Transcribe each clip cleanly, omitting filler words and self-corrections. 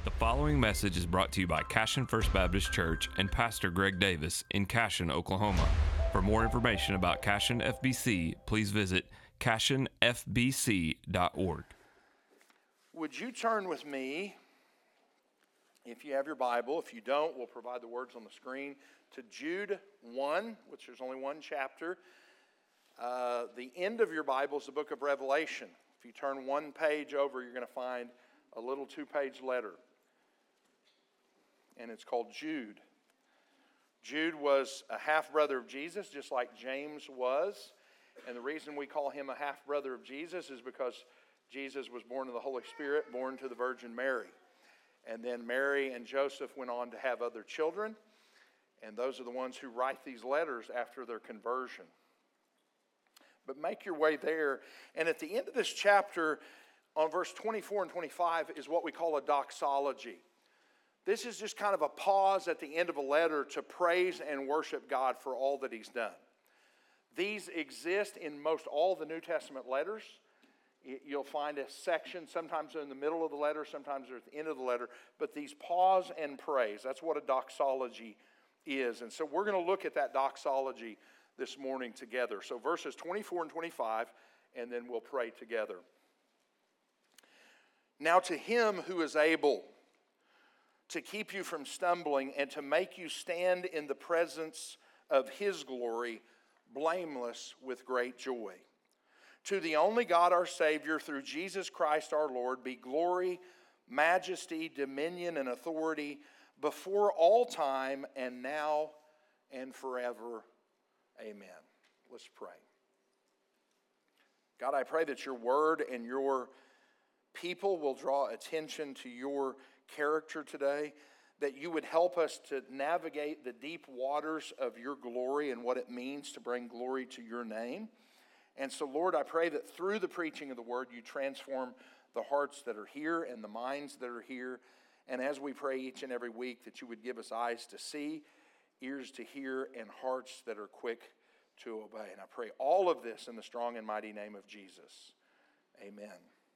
The following message is brought to you by Cashion First Baptist Church and Pastor Greg Davis in Cashion, Oklahoma. For more information about Cashion FBC, please visit cashionfbc.org. Would you turn with me, if you have your Bible, if you don't, we'll provide the words on the screen, to Jude 1, which there's only one chapter. The end of your Bible is the book of Revelation. If you turn one page over, you're going to find a little two-page letter. And it's called Jude. Jude was a half-brother of Jesus, just like James was. And the reason we call him a half-brother of Jesus is because Jesus was born of the Holy Spirit, born to the Virgin Mary. And then Mary and Joseph went on to have other children. And those are the ones who write these letters after their conversion. But make your way there. And at the end of this chapter, on verse 24 and 25, is what we call a doxology. This is just kind of a pause at the end of a letter to praise and worship God for all that He's done. These exist in most all the New Testament letters. You'll find a section, sometimes they're in the middle of the letter, sometimes they're at the end of the letter, but these pause and praise, that's what a doxology is. And so we're going to look at that doxology this morning together. So verses 24 and 25, and then we'll pray together. Now to Him who is able to keep you from stumbling and to make you stand in the presence of His glory, blameless with great joy. To the only God our Savior, through Jesus Christ our Lord, be glory, majesty, dominion, and authority before all time and now and forever. Amen. Let's pray. God, I pray that your word and your people will draw attention to your character today, that you would help us to navigate the deep waters of your glory and what it means to bring glory to your name. And so, Lord, I pray that through the preaching of the word, you transform the hearts that are here and the minds that are here. And as we pray each and every week, that you would give us eyes to see, ears to hear, and hearts that are quick to obey. And I pray all of this in the strong and mighty name of Jesus. Amen.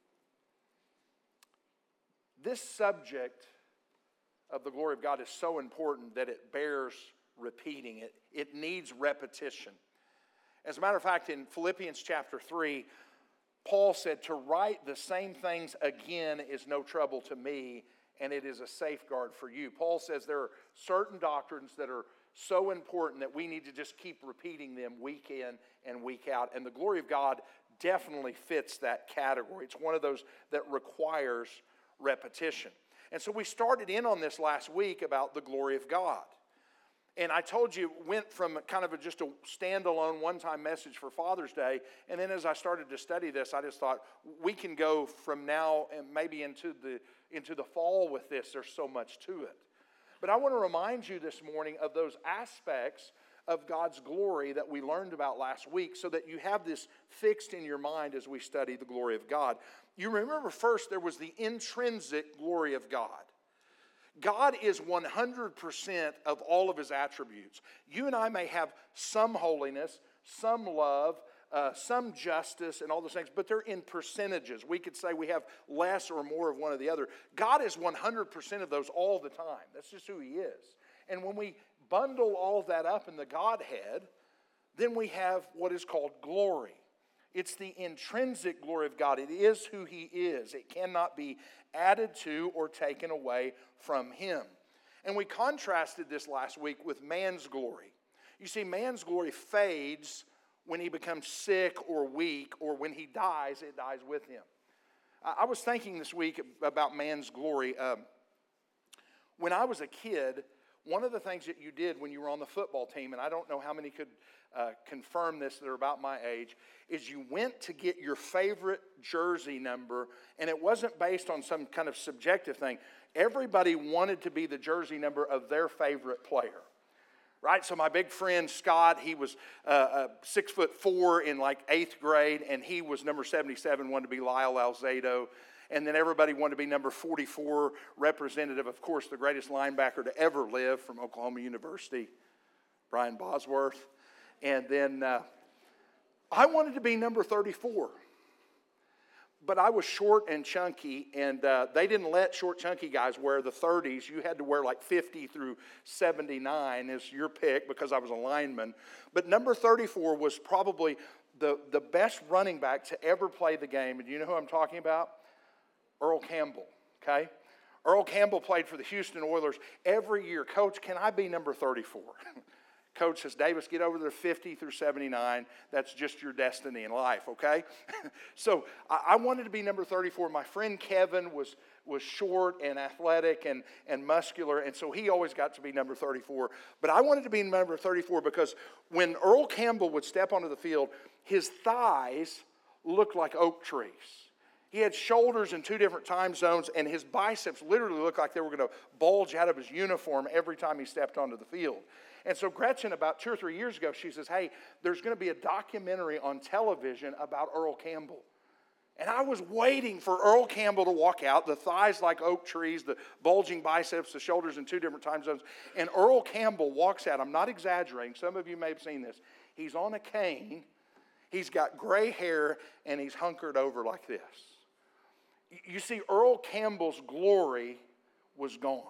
This subject of the glory of God is so important that it bears repeating. It needs repetition. As a matter of fact, in Philippians chapter 3, Paul said, to write the same things again is no trouble to me, and it is a safeguard for you. Paul says there are certain doctrines that are so important that we need to just keep repeating them week in and week out. And the glory of God definitely fits that category. It's one of those that requires repetition. And so we started in on this last week about the glory of God. And I told you, it went from kind of just a standalone one-time message for Father's Day. And then as I started to study this, I just thought, we can go from now and maybe into the fall with this. There's so much to it. But I want to remind you this morning of those aspects of God's glory that we learned about last week so that you have this fixed in your mind as we study the glory of God. You remember first there was the intrinsic glory of God. God is 100% of all of His attributes. You and I may have some holiness, some love, some justice, and all those things, but they're in percentages. We could say we have less or more of one or the other. God is 100% of those all the time. That's just who He is. And when we bundle all that up in the Godhead, then we have what is called glory. It's the intrinsic glory of God. It is who He is. It cannot be added to or taken away from Him. And we contrasted this last week with man's glory. You see, man's glory fades when he becomes sick or weak, or when he dies, it dies with him. I was thinking this week about man's glory. When I was a kid, one of the things that you did when you were on the football team, and I don't know how many could confirm this that are about my age, is you went to get your favorite jersey number, and it wasn't based on some kind of subjective thing. Everybody wanted to be the jersey number of their favorite player, right? So my big friend Scott, he was 6'4" in like 8th grade, and he was number 77, wanted to be Lyle Alzado. And then everybody wanted to be number 44, representative, of course, the greatest linebacker to ever live from Oklahoma University, Brian Bosworth. And then I wanted to be number 34. but I was short and chunky, and they didn't let short, chunky guys wear the 30s. You had to wear like 50 through 79 is your pick because I was a lineman. But number 34 was probably the best running back to ever play the game. And you know who I'm talking about? Earl Campbell, okay? Earl Campbell played for the Houston Oilers every year. Coach, can I be number 34? Coach says, Davis, get over there 50 through 79. That's just your destiny in life, okay? So I wanted to be number 34. My friend Kevin was short and athletic and muscular, and so he always got to be number 34. But I wanted to be number 34 because when Earl Campbell would step onto the field, his thighs looked like oak trees. He had shoulders in 2 different time zones, and his biceps literally looked like they were going to bulge out of his uniform every time he stepped onto the field. And so Gretchen, about 2 or 3 years ago, she says, hey, there's going to be a documentary on television about Earl Campbell. And I was waiting for Earl Campbell to walk out, the thighs like oak trees, the bulging biceps, the shoulders in 2 different time zones. And Earl Campbell walks out. I'm not exaggerating. Some of you may have seen this. He's on a cane. He's got gray hair, and he's hunkered over like this. You see, Earl Campbell's glory was gone.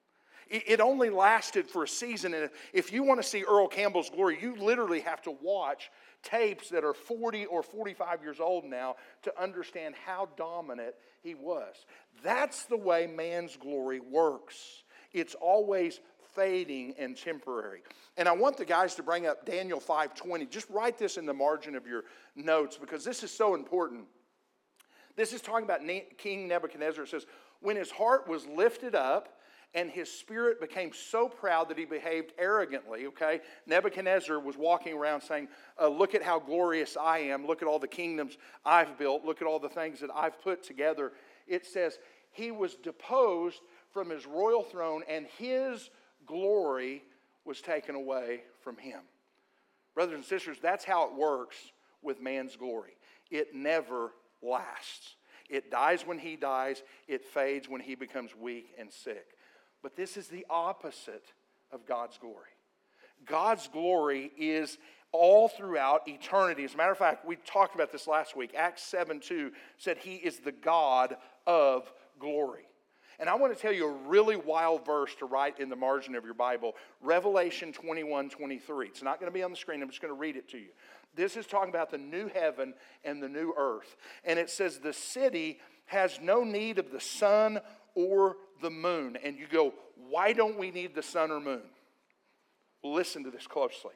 It only lasted for a season, and if you want to see Earl Campbell's glory, you literally have to watch tapes that are 40 or 45 years old now to understand how dominant he was. That's the way man's glory works. It's always fading and temporary. And I want the guys to bring up Daniel 5:20. Just write this in the margin of your notes because this is so important. This is talking about King Nebuchadnezzar. It says, when his heart was lifted up, and his spirit became so proud that he behaved arrogantly, okay? Nebuchadnezzar was walking around saying, look at how glorious I am. Look at all the kingdoms I've built. Look at all the things that I've put together. It says he was deposed from his royal throne and his glory was taken away from him. Brothers and sisters, that's how it works with man's glory. It never lasts. It dies when he dies. It fades when he becomes weak and sick. But this is the opposite of God's glory. God's glory is all throughout eternity. As a matter of fact, we talked about this last week. Acts 7:2 said he is the God of glory. And I want to tell you a really wild verse to write in the margin of your Bible. Revelation 21:23. It's not going to be on the screen. I'm just going to read it to you. This is talking about the new heaven and the new earth. And it says the city has no need of the sun or the moon. And you go, why don't we need the sun or moon? Well, listen to this closely.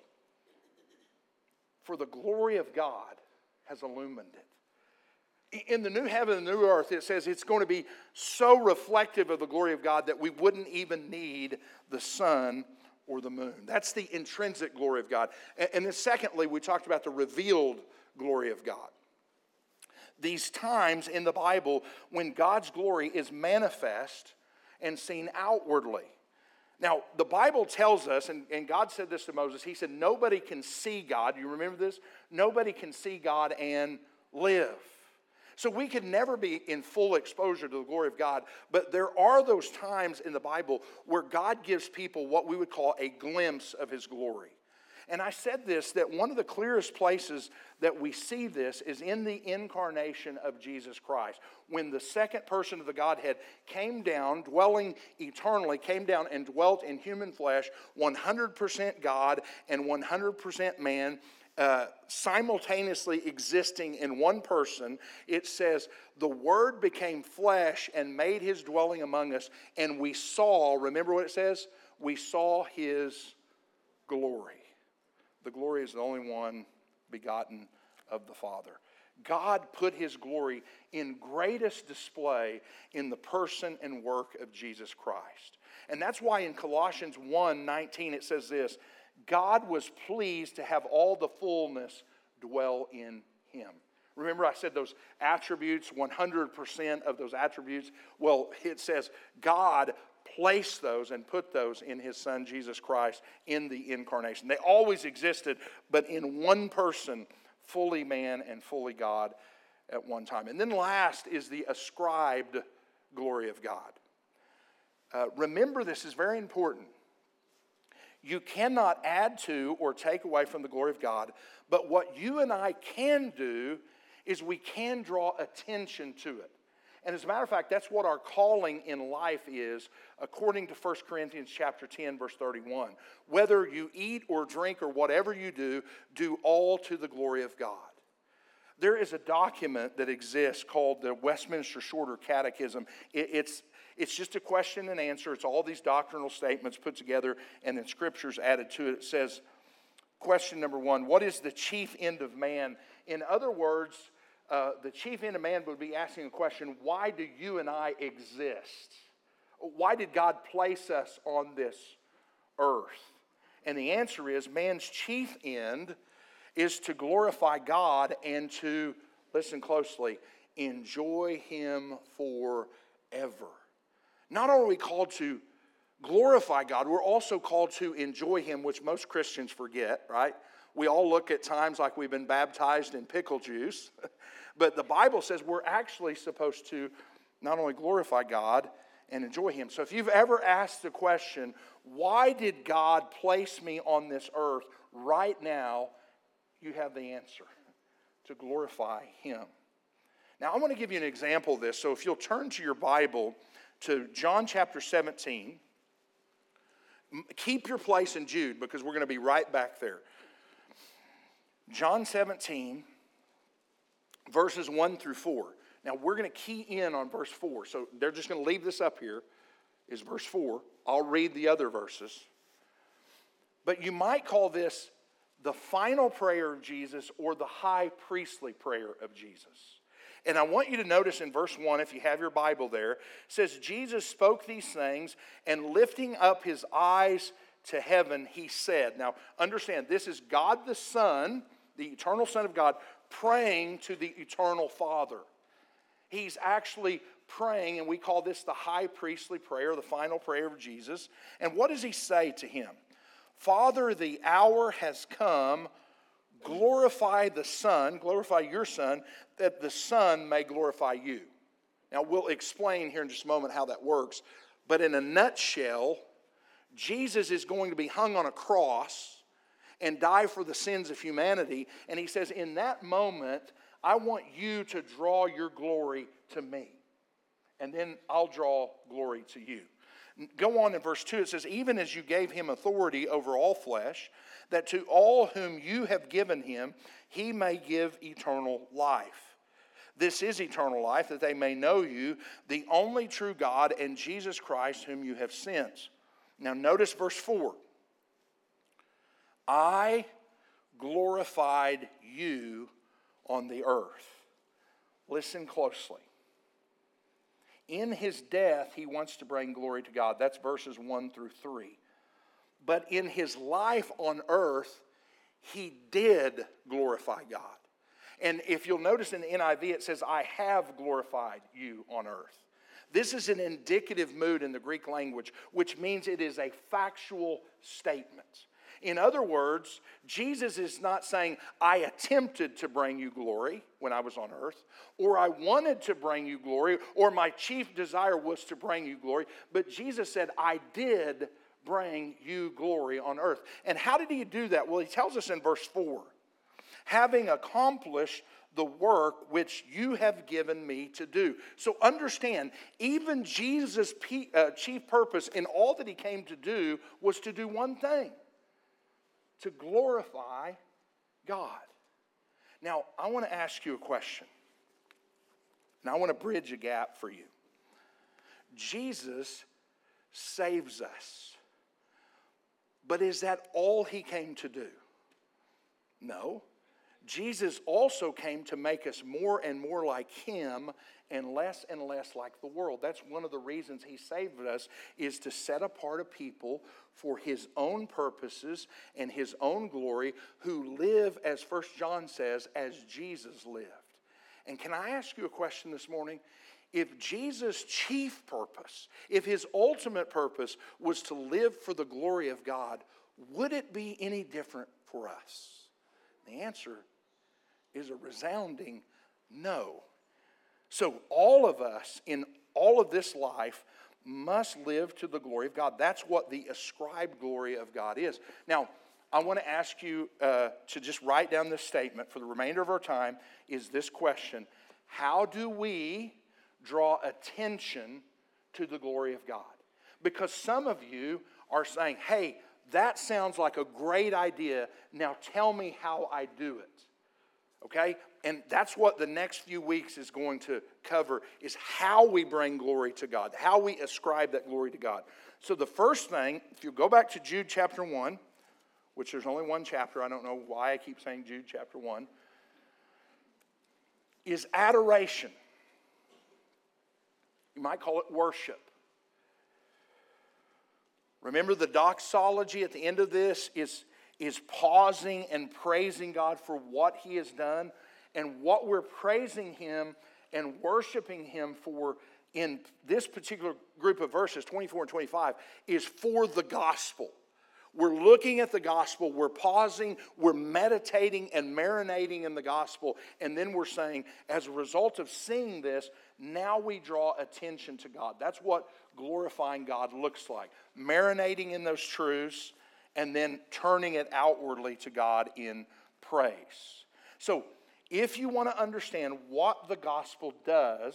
For the glory of God has illumined it. In the new heaven and the new earth, it says it's going to be so reflective of the glory of God that we wouldn't even need the sun or the moon. That's the intrinsic glory of God. And then secondly, we talked about the revealed glory of God. These times in the Bible when God's glory is manifest and seen outwardly. Now, the Bible tells us, and God said this to Moses, he said, nobody can see God. You remember this? Nobody can see God and live. So we could never be in full exposure to the glory of God, but there are those times in the Bible where God gives people what we would call a glimpse of his glory. And I said this, that one of the clearest places that we see this is in the incarnation of Jesus Christ. When the second person of the Godhead came down, dwelling eternally, came down and dwelt in human flesh, 100% God and 100% man, simultaneously existing in one person. It says, the Word became flesh and made his dwelling among us, and we saw, remember what it says? We saw his glory. The glory is the only one begotten of the Father. God put his glory in greatest display in the person and work of Jesus Christ. And that's why in Colossians 1:19 it says this, God was pleased to have all the fullness dwell in him. Remember I said those attributes, 100% of those attributes? Well, it says God placed those and put those in his son Jesus Christ in the incarnation. They always existed, but in one person, fully man and fully God at one time. And then last is the ascribed glory of God. Remember, this is very important. You cannot add to or take away from the glory of God, but what you and I can do is we can draw attention to it. And as a matter of fact, that's what our calling in life is, according to 1 Corinthians chapter 10, verse 31. Whether you eat or drink or whatever you do all to the glory of God. There is a document that exists called the Westminster Shorter Catechism. It's just a question and answer. It's all these doctrinal statements put together and then scriptures added to it. It says, question number 1, what is the chief end of man? In other words, the chief end of man would be asking a question, why do you and I exist? Why did God place us on this earth? And the answer is, man's chief end is to glorify God and to, listen closely, enjoy Him forever. Not only are we called to glorify God, we're also called to enjoy Him, which most Christians forget, right? We all look at times like we've been baptized in pickle juice. But the Bible says we're actually supposed to not only glorify God and enjoy Him. So if you've ever asked the question, why did God place me on this earth right now, you have the answer, to glorify Him. Now I want to give you an example of this. So if you'll turn to your Bible to John chapter 17, keep your place in Jude because we're going to be right back there. John 17, verses 1 through 4. Now, we're going to key in on verse 4. So they're just going to leave this up here, is verse 4. I'll read the other verses. But you might call this the final prayer of Jesus or the high priestly prayer of Jesus. And I want you to notice in verse 1, if you have your Bible there, it says, Jesus spoke these things, and lifting up His eyes to heaven, He said. Now, understand, this is God the Son, the eternal Son of God, praying to the eternal Father. He's actually praying, and we call this the high priestly prayer, the final prayer of Jesus. And what does He say to Him? Father, the hour has come. Glorify the Son, glorify your Son, that the Son may glorify you. Now, we'll explain here in just a moment how that works. But in a nutshell, Jesus is going to be hung on a cross and die for the sins of humanity. And He says, in that moment, I want you to draw your glory to me. And then I'll draw glory to you. Go on in verse 2, it says, even as you gave Him authority over all flesh, that to all whom you have given Him, He may give eternal life. This is eternal life, that they may know you, the only true God, and Jesus Christ, whom you have sent. Now notice verse 4. I glorified you on the earth. Listen closely. In His death, He wants to bring glory to God. That's verses 1 through 3. But in His life on earth, He did glorify God. And if you'll notice in the NIV, it says, I have glorified you on earth. This is an indicative mood in the Greek language, which means it is a factual statement. In other words, Jesus is not saying, I attempted to bring you glory when I was on earth, or I wanted to bring you glory, or my chief desire was to bring you glory. But Jesus said, I did bring you glory on earth. And how did He do that? Well, He tells us in verse 4, having accomplished the work which you have given me to do. So understand, even Jesus' chief purpose in all that He came to do was to do one thing. To glorify God. Now, I want to ask you a question. And I want to bridge a gap for you. Jesus saves us. But is that all He came to do? No. Jesus also came to make us more and more like Him and less like the world. That's one of the reasons He saved us, is to set apart a people for His own purposes and His own glory, who live, as 1 John says, as Jesus lived. And can I ask you a question this morning? If Jesus' chief purpose, if His ultimate purpose was to live for the glory of God, would it be any different for us? The answer is a resounding no. So all of us in all of this life must live to the glory of God. That's what the ascribed glory of God is. Now, I want to ask you to just write down this statement for the remainder of our time, is this question: how do we draw attention to the glory of God? Because some of you are saying, hey, that sounds like a great idea. Now tell me how I do it. Okay? And that's what the next few weeks is going to cover, is how we bring glory to God, how we ascribe that glory to God. So the first thing, if you go back to Jude chapter 1, which there's only one chapter, I don't know why I keep saying Jude chapter 1, is adoration. You might call it worship. Remember, the doxology at the end of this is pausing and praising God for what He has done. And what we're praising Him and worshiping Him for in this particular group of verses, 24 and 25, is for the gospel. We're looking at the gospel, we're pausing, we're meditating and marinating in the gospel, and then we're saying, as a result of seeing this, now we draw attention to God. That's what glorifying God looks like. Marinating in those truths, and then turning it outwardly to God in praise. So, if you want to understand what the gospel does,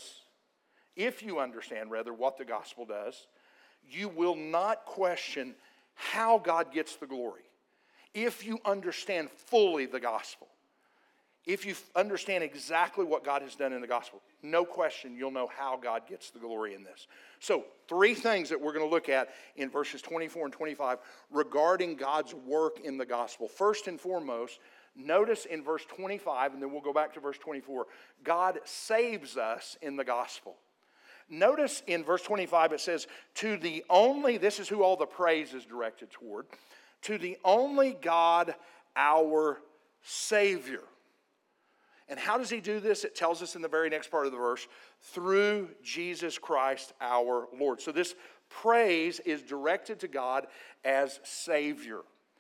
what the gospel does, you will not question how God gets the glory. If you understand fully the gospel, if you understand exactly what God has done in the gospel, no question you'll know how God gets the glory in this. So, 3 things that we're going to look at in verses 24 and 25 regarding God's work in the gospel. First and foremost, notice in verse 25, and then we'll go back to verse 24, God saves us in the gospel. Notice in verse 25 it says, to the only, this is who all the praise is directed toward, to the only God, our Savior. And how does He do this? It tells us in the very next part of the verse, through Jesus Christ our Lord. So this praise is directed to God as Savior.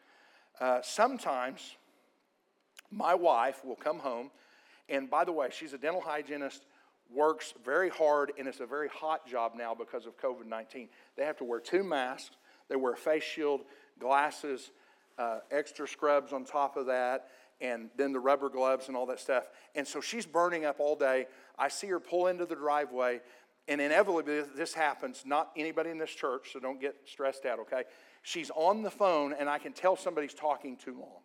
Sometimes my wife will come home, and by the way, she's a dental hygienist, works very hard, and it's a very hot job now because of COVID-19. They have to wear 2 masks. They wear a face shield, glasses, extra scrubs on top of that, and then the rubber gloves and all that stuff. And so she's burning up all day. I see her pull into the driveway, and inevitably this happens. Not anybody in this church, so don't get stressed out, okay? She's on the phone, and I can tell somebody's talking too long.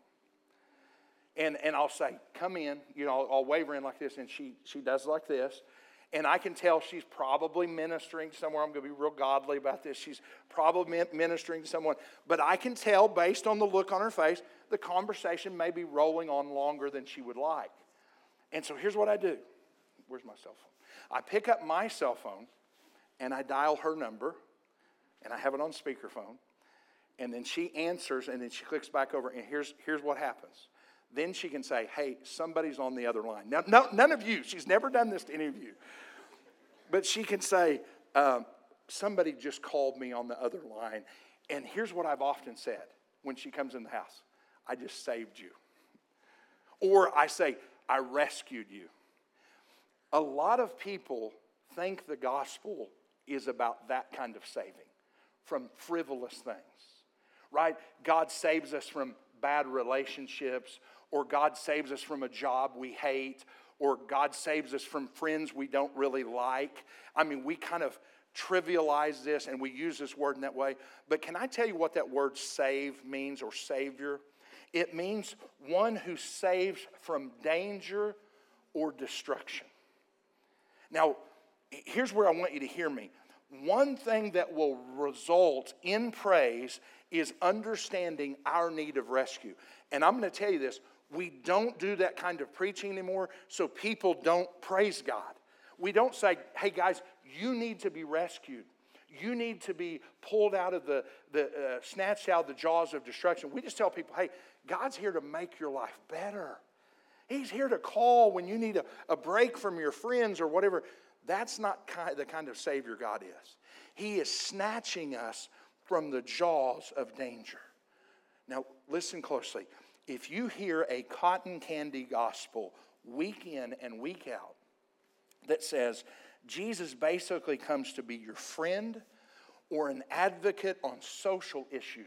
And I'll say, come in. You know, I'll wave her in like this, and she does like this. And I can tell she's probably ministering somewhere. I'm going to be real godly about this. She's probably ministering to someone. But I can tell, based on the look on her face, the conversation may be rolling on longer than she would like. And so here's what I do. Where's my cell phone? I pick up my cell phone, and I dial her number, and I have it on speakerphone. And then she answers, and then she clicks back over, and here's what happens. Then she can say, hey, somebody's on the other line. Now, no, none of you. She's never done this to any of you. But she can say, somebody just called me on the other line. And here's what I've often said when she comes in the house. I just saved you. Or I say, I rescued you. A lot of people think the gospel is about that kind of saving, from frivolous things, right? God saves us from bad relationships, or God saves us from a job we hate, or God saves us from friends we don't really like. I mean, we kind of trivialize this and we use this word in that way. But can I tell you what that word save means, or Savior? It means one who saves from danger or destruction. Now, here's where I want you to hear me. One thing that will result in praise is understanding our need of rescue. And I'm going to tell you this, we don't do that kind of preaching anymore, so people don't praise God. We don't say, hey guys, you need to be rescued. You need to be pulled out of snatched out of the jaws of destruction. We just tell people, hey, God's here to make your life better. He's here to call when you need a break from your friends or whatever. That's not the kind of Savior God is. He is snatching us from the jaws of danger. Now, listen closely. If you hear a cotton candy gospel week in and week out that says Jesus basically comes to be your friend or an advocate on social issues,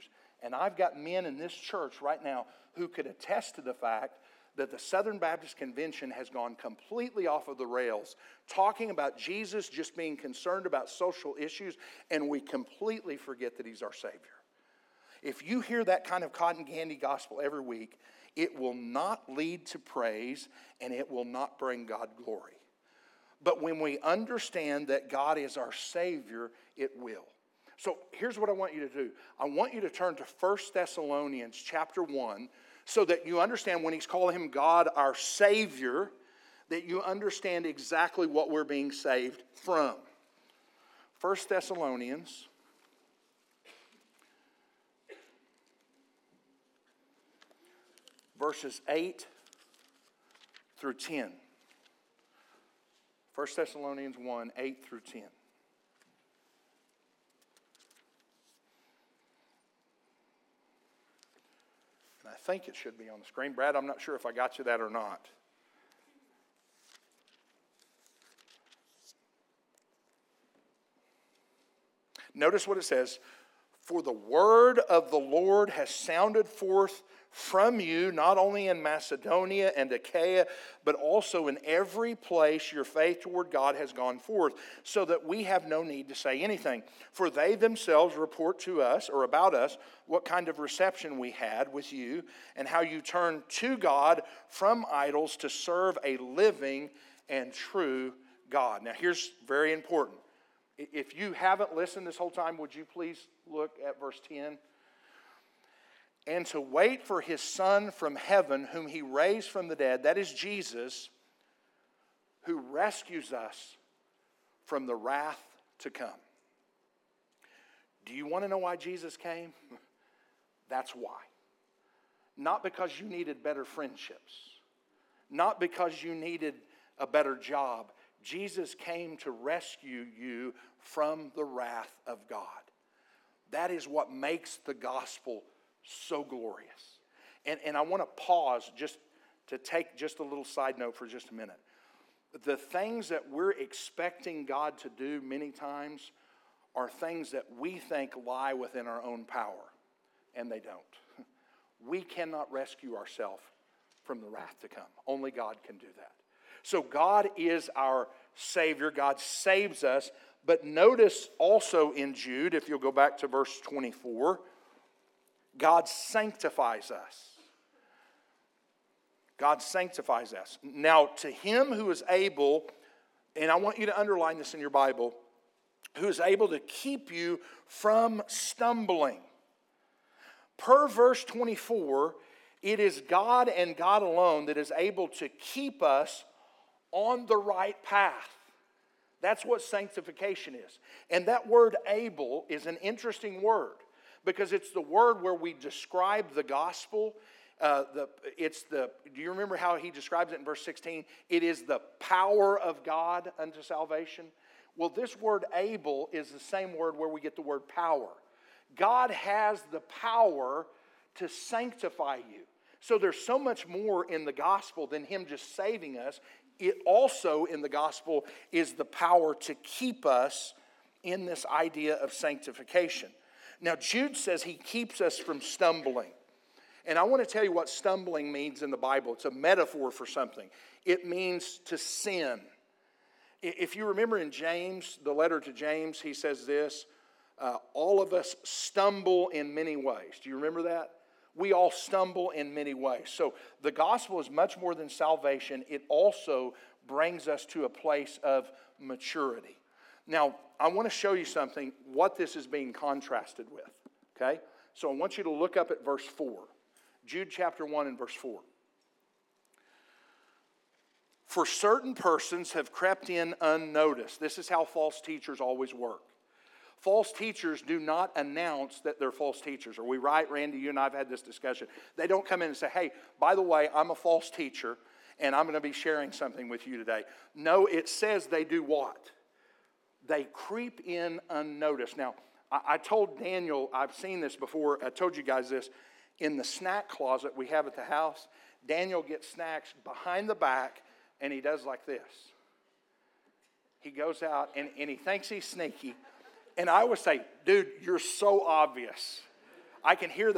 And I've got men in this church right now who could attest to the fact that the Southern Baptist Convention has gone completely off of the rails, talking about Jesus just being concerned about social issues, and we completely forget that He's our Savior. If you hear that kind of cotton candy gospel every week, it will not lead to praise, and it will not bring God glory. But when we understand that God is our Savior, it will. So here's what I want you to do. I want you to turn to 1 Thessalonians chapter 1 so that you understand when he's calling him God our Savior, that you understand exactly what we're being saved from. 1 Thessalonians verses 8 through 10. 1 Thessalonians 1, 8 through 10. And I think it should be on the screen. Brad, I'm not sure if I got you that or not. Notice what it says. For the word of the Lord has sounded forth from you, not only in Macedonia and Achaia, but also in every place your faith toward God has gone forth, so that we have no need to say anything. For they themselves report to us, or about us, what kind of reception we had with you, and how you turned to God from idols to serve a living and true God. Now here's very important. If you haven't listened this whole time, would you please look at verse 10? And to wait for his Son from heaven, whom he raised from the dead, that is Jesus, who rescues us from the wrath to come. Do you want to know why Jesus came? That's why. Not because you needed better friendships. Not because you needed a better job. Jesus came to rescue you from the wrath of God. That is what makes the gospel so glorious. And I want to pause just to take just a little side note for just a minute. The things that we're expecting God to do many times are things that we think lie within our own power, and they don't. We cannot rescue ourselves from the wrath to come. Only God can do that. So God is our Savior. God saves us. But notice also in Jude, if you'll go back to verse 24, God sanctifies us. God sanctifies us. Now, to him who is able, and I want you to underline this in your Bible, who is able to keep you from stumbling. Per verse 24, it is God and God alone that is able to keep us on the right path. That's what sanctification is. And that word able is an interesting word because it's the word where we describe the gospel. Do you remember how he describes it in verse 16? It is the power of God unto salvation. Well, this word able is the same word where we get the word power. God has the power to sanctify you. So there's so much more in the gospel than him just saving us. It also in the gospel is the power to keep us in this idea of sanctification. Now Jude says he keeps us from stumbling. And I want to tell you what stumbling means in the Bible. It's a metaphor for something. It means to sin. If you remember in James, the letter to James, he says this, all of us stumble in many ways. Do you remember that? We all stumble in many ways. So the gospel is much more than salvation. It also brings us to a place of maturity. Now, I want to show you something, what this is being contrasted with. Okay? So I want you to look up at verse 4. Jude chapter 1 and verse 4. For certain persons have crept in unnoticed. This is how false teachers always work. False teachers do not announce that they're false teachers. Are we right, Randy? You and I have had this discussion. They don't come in and say, hey, by the way, I'm a false teacher, and I'm going to be sharing something with you today. No, it says they do what? They creep in unnoticed. Now, I told Daniel, I've seen this before, I told you guys this, in the snack closet we have at the house, Daniel gets snacks behind the back, and he does like this. He goes out, and he thinks he's sneaky. And I would say, dude, you're so obvious. I can hear the...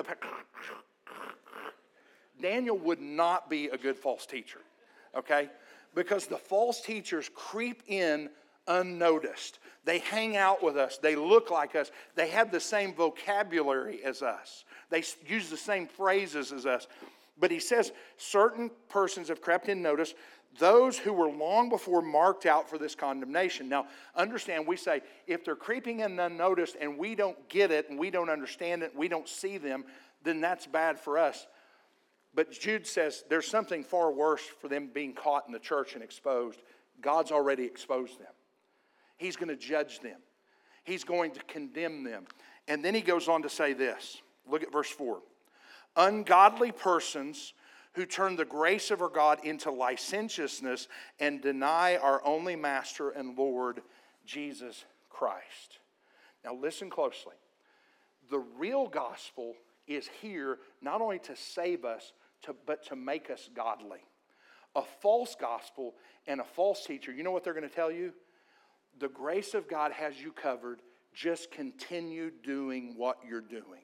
Daniel would not be a good false teacher, okay? Because the false teachers creep in unnoticed. They hang out with us. They look like us. They have the same vocabulary as us. They use the same phrases as us. But he says certain persons have crept in notice, those who were long before marked out for this condemnation. Now, understand, we say, if they're creeping in unnoticed and we don't get it and we don't understand it, we don't see them, then that's bad for us. But Jude says there's something far worse for them being caught in the church and exposed. God's already exposed them. He's going to judge them. He's going to condemn them. And then he goes on to say this. Look at verse 4. Ungodly persons who turn the grace of our God into licentiousness and deny our only Master and Lord, Jesus Christ. Now listen closely. The real gospel is here not only to save us, but to make us godly. A false gospel and a false teacher, you know what they're going to tell you? The grace of God has you covered. Just continue doing what you're doing.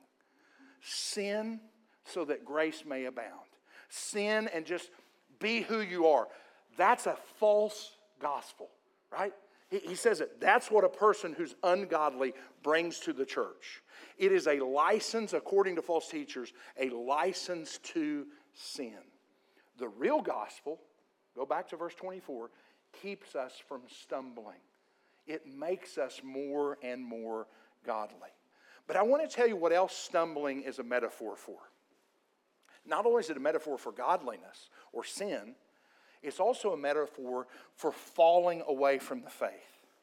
Sin so that grace may abound. Sin and just be who you are. That's a false gospel, right? He says it. That's what a person who's ungodly brings to the church. It is a license, according to false teachers, a license to sin. The real gospel, go back to verse 24, keeps us from stumbling. It makes us more and more godly. But I want to tell you what else stumbling is a metaphor for. Not only is it a metaphor for godliness or sin, it's also a metaphor for falling away from the faith.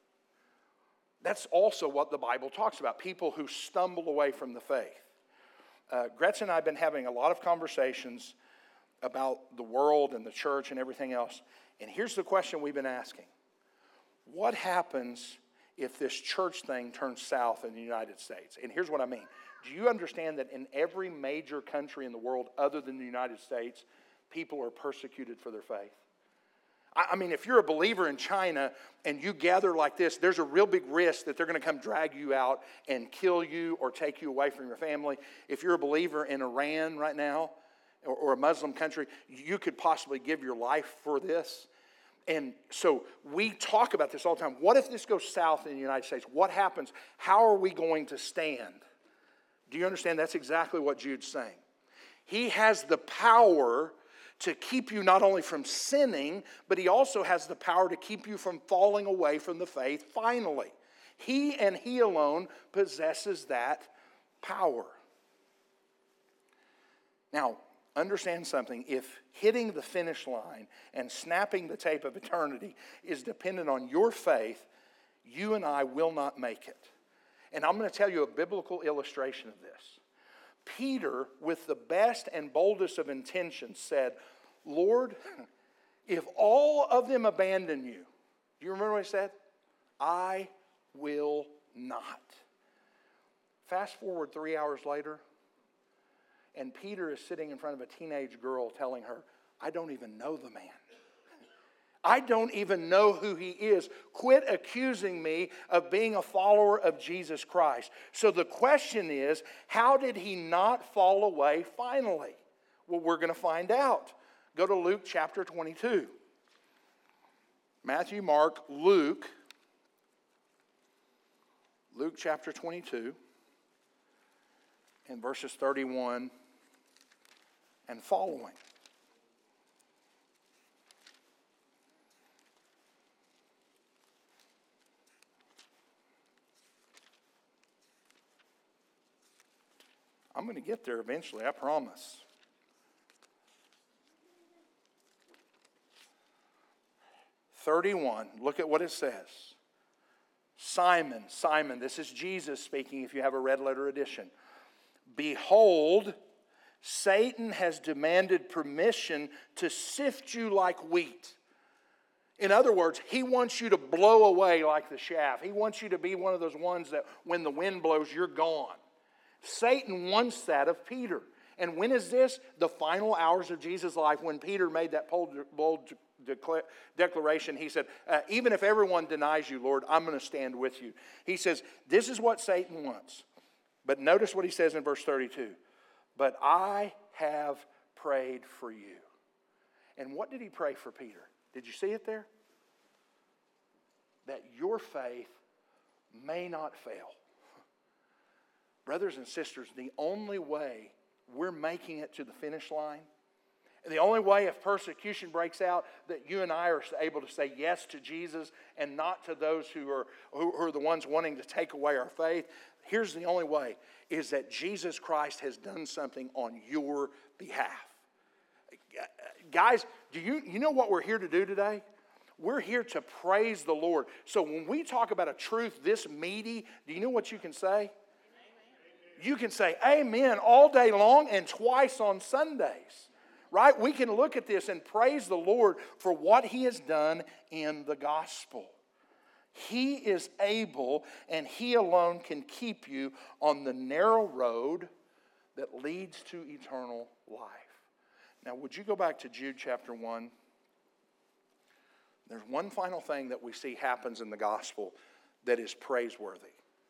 That's also what the Bible talks about, people who stumble away from the faith. Gretchen and I have been having a lot of conversations about the world and the church and everything else. And here's the question we've been asking. What happens if this church thing turns south in the United States? And here's what I mean. Do you understand that in every major country in the world other than the United States, people are persecuted for their faith? I mean, if you're a believer in China and you gather like this, there's a real big risk that they're going to come drag you out and kill you or take you away from your family. If you're a believer in Iran right now or a Muslim country, you could possibly give your life for this. And so we talk about this all the time. What if this goes south in the United States? What happens? How are we going to stand? Do you understand? That's exactly what Jude's saying. He has the power to keep you not only from sinning, but he also has the power to keep you from falling away from the faith finally. He and he alone possesses that power. Now, understand something. If hitting the finish line and snapping the tape of eternity is dependent on your faith, you and I will not make it. And I'm going to tell you a biblical illustration of this. Peter, with the best and boldest of intentions, said, Lord, if all of them abandon you, do you remember what he said? I will not. Fast forward 3 hours later, and Peter is sitting in front of a teenage girl telling her, I don't even know the man. I don't even know who he is. Quit accusing me of being a follower of Jesus Christ. So the question is, how did he not fall away finally? Well, we're going to find out. Go to Luke chapter 22. Matthew, Mark, Luke. Luke chapter 22 and verses 31 and following. I'm going to get there eventually, I promise. Look at what it says. Simon, Simon, this is Jesus speaking if you have a red letter edition. Behold, Satan has demanded permission to sift you like wheat. In other words, he wants you to blow away like the chaff. He wants you to be one of those ones that when the wind blows, you're gone. Satan wants that of Peter. And when is this? The final hours of Jesus' life, when Peter made that bold declaration. He said, even if everyone denies you, Lord, I'm going to stand with you. He says, this is what Satan wants. But notice what he says in verse 32. But I have prayed for you. And what did he pray for Peter? Did you see it there? That your faith may not fail. Brothers and sisters, the only way we're making it to the finish line, and the only way if persecution breaks out that you and I are able to say yes to Jesus and not to those who are the ones wanting to take away our faith, here's the only way, is that Jesus Christ has done something on your behalf. Guys, do you know what we're here to do today? We're here to praise the Lord. So when we talk about a truth this meaty, do you know what you can say? You can say amen all day long and twice on Sundays, right? We can look at this and praise the Lord for what He has done in the gospel. He is able, and He alone can keep you on the narrow road that leads to eternal life. Now, would you go back to Jude chapter 1? There's one final thing that we see happens in the gospel that is praiseworthy.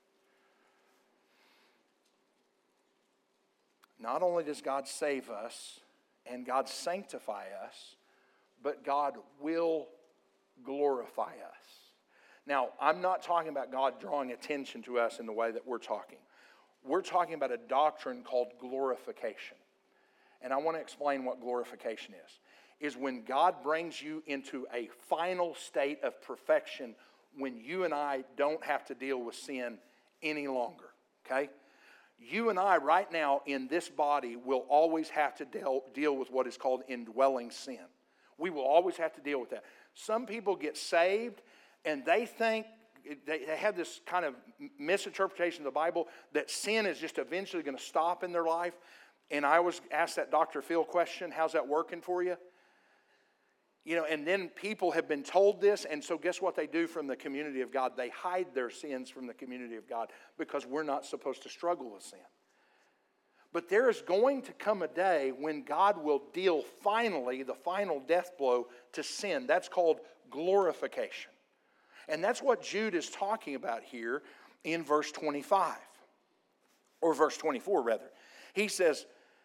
Not only does God save us and God sanctify us, but God will glorify us. Now, I'm not talking about God drawing attention to us in the way that we're talking. We're talking about a doctrine called glorification. And I want to explain what glorification is when God brings you into a final state of perfection when you and I don't have to deal with sin any longer, okay? You and I right now in this body will always have to deal with what is called indwelling sin. We will always have to deal with that. Some people get saved and they think, they have this kind of misinterpretation of the Bible that sin is just eventually going to stop in their life. And I always ask that Dr. Phil question, how's that working for you? You know, and then people have been told this, and so guess what they do from the community of God? They hide their sins from the community of God because we're not supposed to struggle with sin. But there is going to come a day when God will deal finally the final death blow to sin. That's called glorification. And that's what Jude is talking about here in verse 25. Or verse 24, rather. He says,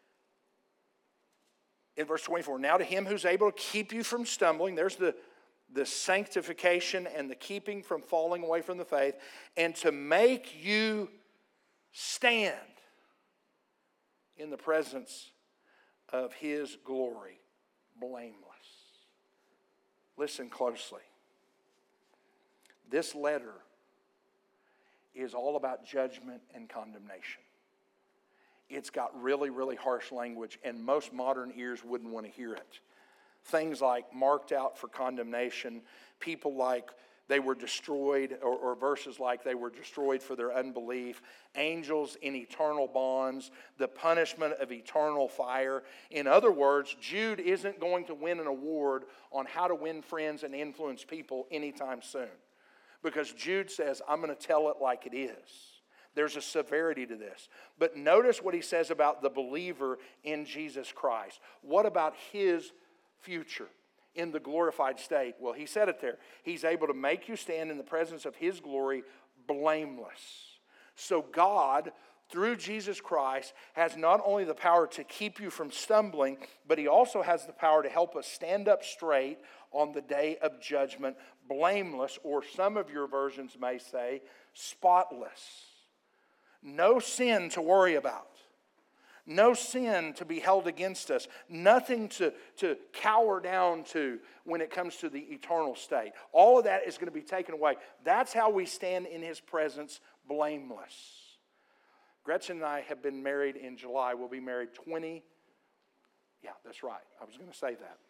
in verse 24, now to Him who's able to keep you from stumbling, there's the sanctification and the keeping from falling away from the faith, and to make you stand in the presence of His glory, blameless. Listen closely. This letter is all about judgment and condemnation. It's got really, really harsh language, and most modern ears wouldn't want to hear it. Things like marked out for condemnation, people like they were destroyed, or verses like they were destroyed for their unbelief, angels in eternal bonds, the punishment of eternal fire. In other words, Jude isn't going to win an award on how to win friends and influence people anytime soon. Because Jude says, I'm going to tell it like it is. There's a severity to this. But notice what he says about the believer in Jesus Christ. What about his future in the glorified state? Well, he said it there. He's able to make you stand in the presence of His glory blameless. So God, through Jesus Christ, has not only the power to keep you from stumbling, but He also has the power to help us stand up straight on the day of judgment, blameless, or some of your versions may say, spotless. No sin to worry about. No sin to be held against us. Nothing to cower down to when it comes to the eternal state. All of that is going to be taken away. That's how we stand in His presence blameless. Gretchen and I have been married in July. We'll be married 20. Yeah, that's right. I was going to say that.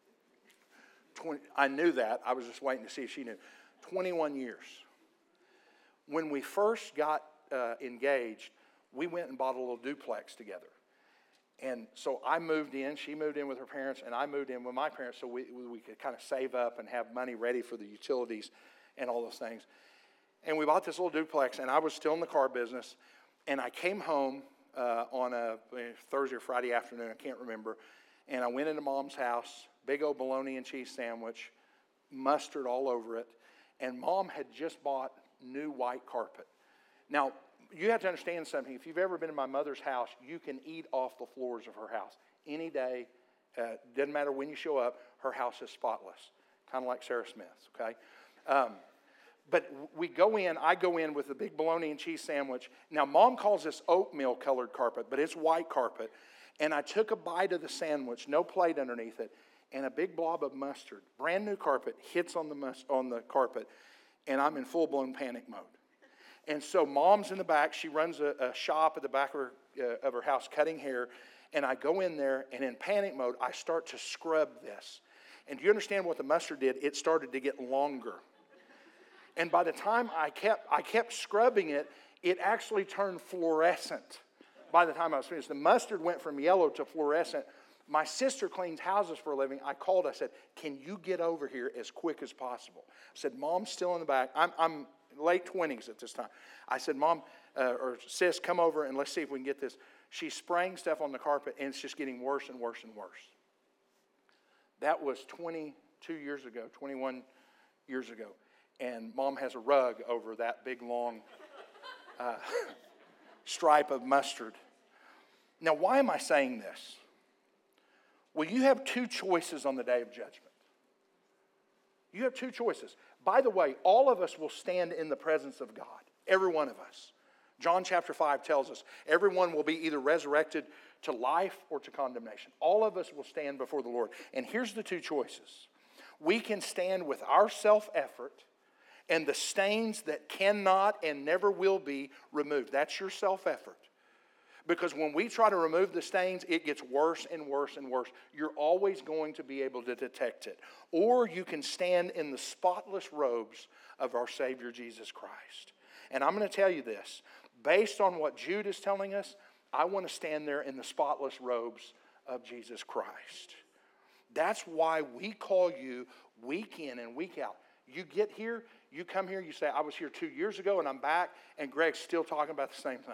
I knew that. I was just waiting to see if she knew. 21 years. When we first got engaged, we went and bought a little duplex together. And so I moved in, she moved in with her parents, and I moved in with my parents so we could kind of save up and have money ready for the utilities and all those things. And we bought this little duplex, and I was still in the car business. And I came home on a Thursday or Friday afternoon, I can't remember, and I went into Mom's house, big old bologna and cheese sandwich, mustard all over it, and Mom had just bought new white carpet. Now, You have to understand something. If you've ever been in my mother's house, you can eat off the floors of her house. Any day, doesn't matter when you show up, her house is spotless. Kind of like Sarah Smith's, okay? But I go in with a big bologna and cheese sandwich. Now, Mom calls this oatmeal colored carpet, but it's white carpet. And I took a bite of the sandwich, no plate underneath it, and a big blob of mustard. Brand new carpet hits on the carpet, and I'm in full-blown panic mode. And so Mom's in the back. She runs a shop at the back of her house cutting hair. And I go in there, and in panic mode, I start to scrub this. And do you understand what the mustard did? It started to get longer. And by the time I kept scrubbing it, it actually turned fluorescent by the time I was finished. The mustard went from yellow to fluorescent. My sister cleans houses for a living. I called. I said, can you get over here as quick as possible? I said, Mom's still in the back. I'm late 20s at this time. I said, Mom, or Sis, come over and let's see if we can get this. She's spraying stuff on the carpet, and it's just getting worse and worse and worse. That was 22 years ago, 21 years ago. And Mom has a rug over that big, long stripe of mustard. Now, why am I saying this? Well, you have two choices on the day of judgment. You have two choices. By the way, all of us will stand in the presence of God. Every one of us. John chapter 5 tells us everyone will be either resurrected to life or to condemnation. All of us will stand before the Lord. And here's the two choices. We can stand with our self-effort and the stains that cannot and never will be removed. That's your self-effort. Because when we try to remove the stains, it gets worse and worse and worse. You're always going to be able to detect it. Or you can stand in the spotless robes of our Savior Jesus Christ. And I'm going to tell you this. Based on what Jude is telling us, I want to stand there in the spotless robes of Jesus Christ. That's why we call you week in and week out. You get here, you come here, you say, I was here 2 years ago and I'm back, and Greg's still talking about the same thing.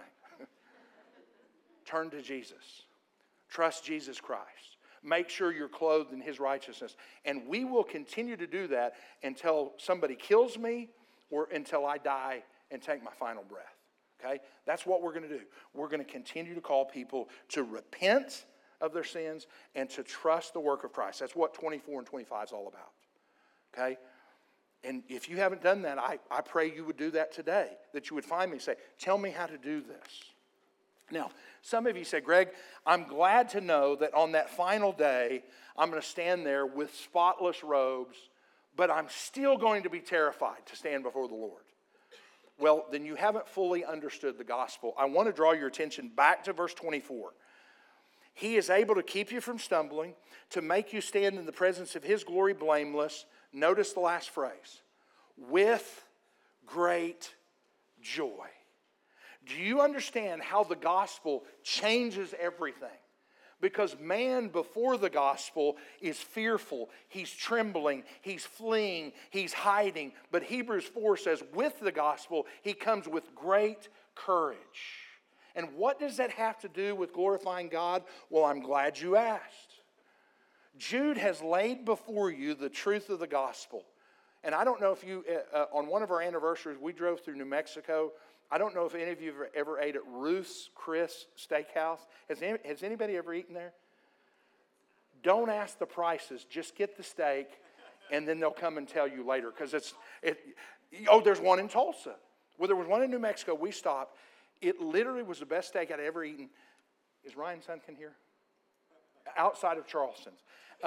Turn to Jesus. Trust Jesus Christ. Make sure you're clothed in His righteousness. And we will continue to do that until somebody kills me or until I die and take my final breath. Okay? That's what we're going to do. We're going to continue to call people to repent of their sins and to trust the work of Christ. That's what 24 and 25 is all about. Okay? And if you haven't done that, I pray you would do that today. That you would find me and say, tell me how to do this. Now, some of you say, Greg, I'm glad to know that on that final day, I'm going to stand there with spotless robes, but I'm still going to be terrified to stand before the Lord. Well, then you haven't fully understood the gospel. I want to draw your attention back to verse 24. He is able to keep you from stumbling, to make you stand in the presence of His glory blameless. Notice the last phrase. With great joy. Do you understand how the gospel changes everything? Because man before the gospel is fearful, he's trembling, he's fleeing, he's hiding. But Hebrews 4 says with the gospel, he comes with great courage. And what does that have to do with glorifying God? Well, I'm glad you asked. Jude has laid before you the truth of the gospel. And I don't know if you, on one of our anniversaries, we drove through New Mexico. I don't know if any of you have ever ate at Ruth's Chris Steakhouse. Has anybody ever eaten there? Don't ask the prices. Just get the steak, and then they'll come and tell you later. Because there's one in Tulsa. Well, there was one in New Mexico. We stopped. It literally was the best steak I'd ever eaten. Is Ryan Sunken here? Outside of Charleston's.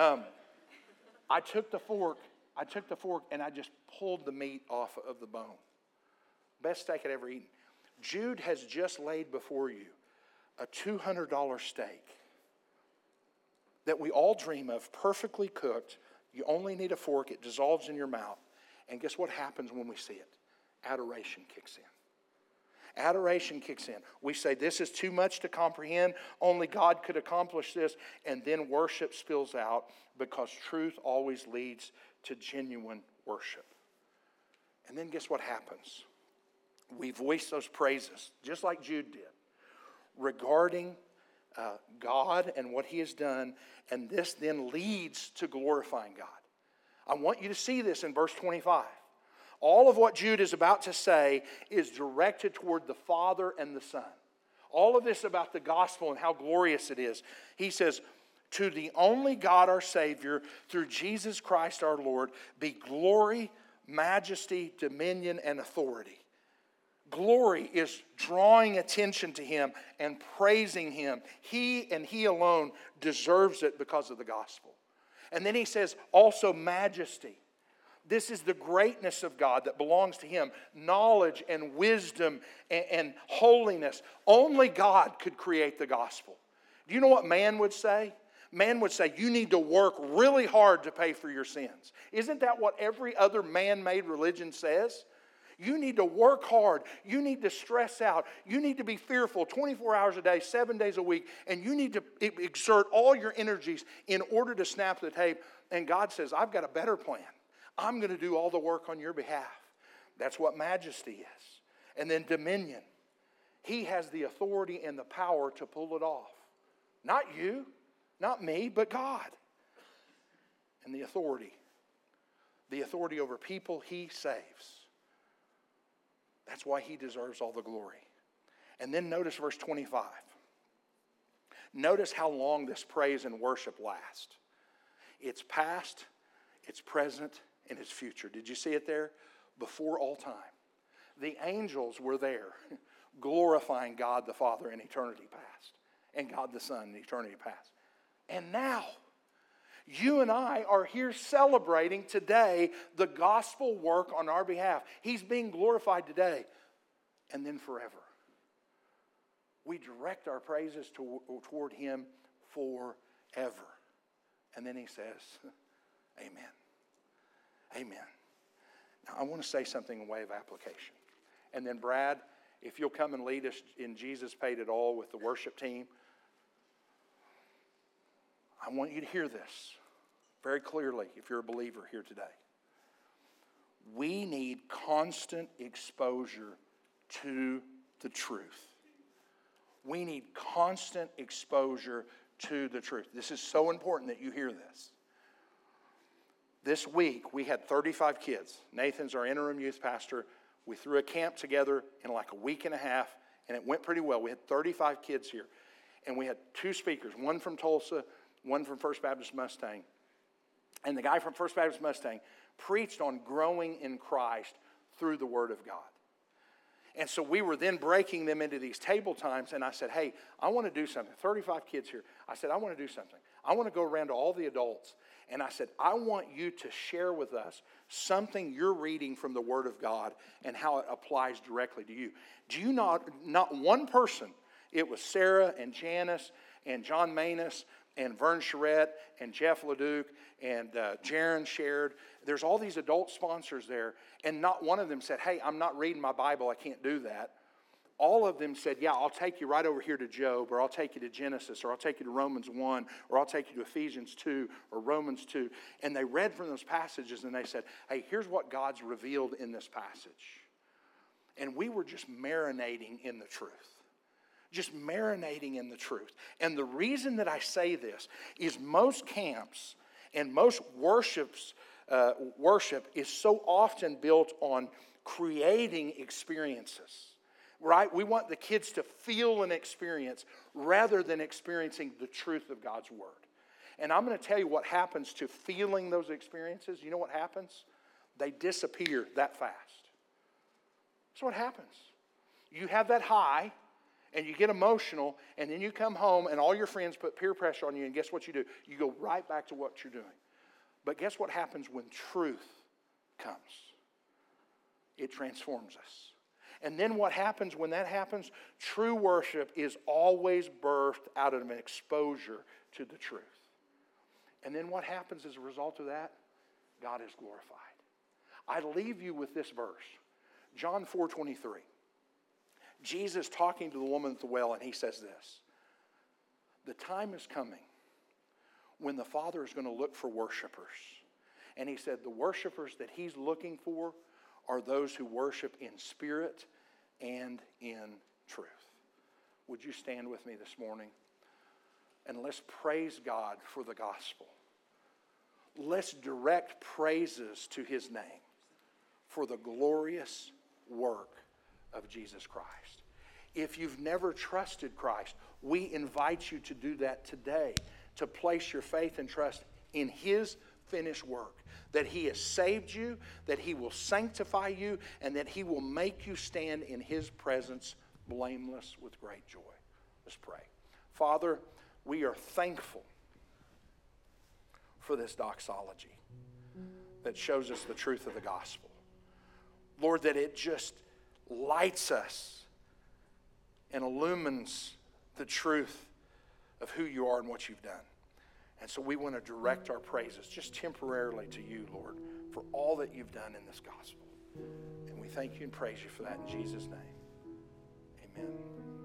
I took the fork, and I just pulled the meat off of the bone. Best steak I'd ever eaten. Jude has just laid before you a $200 steak that we all dream of, perfectly cooked. You only need a fork. It dissolves in your mouth. And guess what happens when we see it? Adoration kicks in. Adoration kicks in. We say, this is too much to comprehend. Only God could accomplish this. And then worship spills out because truth always leads to genuine worship. And then guess what happens? We voice those praises, just like Jude did, regarding God and what He has done, and this then leads to glorifying God. I want you to see this in verse 25. All of what Jude is about to say is directed toward the Father and the Son. All of this about the gospel and how glorious it is. He says, to the only God our Savior, through Jesus Christ our Lord, be glory, majesty, dominion, and authority. Glory is drawing attention to Him and praising Him. He and He alone deserves it because of the gospel. And then he says also majesty. This is the greatness of God that belongs to Him. Knowledge and wisdom and holiness. Only God could create the gospel. Do you know what man would say? Man would say, you need to work really hard to pay for your sins. Isn't that what every other man-made religion says? You need to work hard. You need to stress out. You need to be fearful 24 hours a day, 7 days a week. And you need to exert all your energies in order to snap the tape. And God says, I've got a better plan. I'm going to do all the work on your behalf. That's what majesty is. And then dominion. He has the authority and the power to pull it off. Not you, not me, but God. And the authority. The authority over people He saves. That's why He deserves all the glory. And then notice verse 25. Notice how long this praise and worship lasts. It's past, it's present, and it's future. Did you see it there? Before all time. The angels were there glorifying God the Father in eternity past and God the Son in eternity past. And now, you and I are here celebrating today the gospel work on our behalf. He's being glorified today and then forever. We direct our praises toward Him forever. And then He says, amen. Amen. Now, I want to say something in way of application. And then, Brad, if you'll come and lead us in Jesus Paid It All with the worship team, I want you to hear this very clearly if you're a believer here today. We need constant exposure to the truth. We need constant exposure to the truth. This is so important that you hear this. This week, we had 35 kids. Nathan's our interim youth pastor. We threw a camp together in like a week and a half, and it went pretty well. We had 35 kids here. And we had two speakers, one from Tulsa, one from First Baptist Mustang. And the guy from First Baptist Mustang preached on growing in Christ through the Word of God. And so we were then breaking them into these table times, and I said, hey, I want to do something. 35 kids here. I said, I want to do something. I want to go around to all the adults, and I said, I want you to share with us something you're reading from the Word of God and how it applies directly to you. Do you not one person, it was Sarah and Janice and John Manus and Vern Charette and Jeff LeDuc and Jaron shared. There's all these adult sponsors there, and not one of them said, hey, I'm not reading my Bible, I can't do that. All of them said, yeah, I'll take you right over here to Job, or I'll take you to Genesis, or I'll take you to Romans 1, or I'll take you to Ephesians 2, or Romans 2. And they read from those passages, and they said, hey, here's what God's revealed in this passage. And we were just marinating in the truth. Just marinating in the truth. And the reason that I say this is most camps and most worship is so often built on creating experiences. Right? We want the kids to feel an experience rather than experiencing the truth of God's Word. And I'm going to tell you what happens to feeling those experiences. You know what happens? They disappear that fast. That's what happens. You have that high, and you get emotional, and then you come home, and all your friends put peer pressure on you, and guess what you do? You go right back to what you're doing. But guess what happens when truth comes? It transforms us. And then what happens when that happens? True worship is always birthed out of an exposure to the truth. And then what happens as a result of that? God is glorified. I leave you with this verse. John 4:23. Jesus talking to the woman at the well, and He says this. The time is coming when the Father is going to look for worshipers. And He said the worshipers that He's looking for are those who worship in spirit and in truth. Would you stand with me this morning? And let's praise God for the gospel. Let's direct praises to His name for the glorious work of Jesus Christ. If you've never trusted Christ, we invite you to do that today, to place your faith and trust in His finished work, that He has saved you, that He will sanctify you, and that He will make you stand in His presence blameless with great joy. Let's pray. Father, we are thankful for this doxology that shows us the truth of the gospel. Lord, that it just lights us and illumines the truth of who you are and what you've done. And so we want to direct our praises just temporarily to you, Lord, for all that you've done in this gospel. And we thank you and praise you for that in Jesus' name. Amen.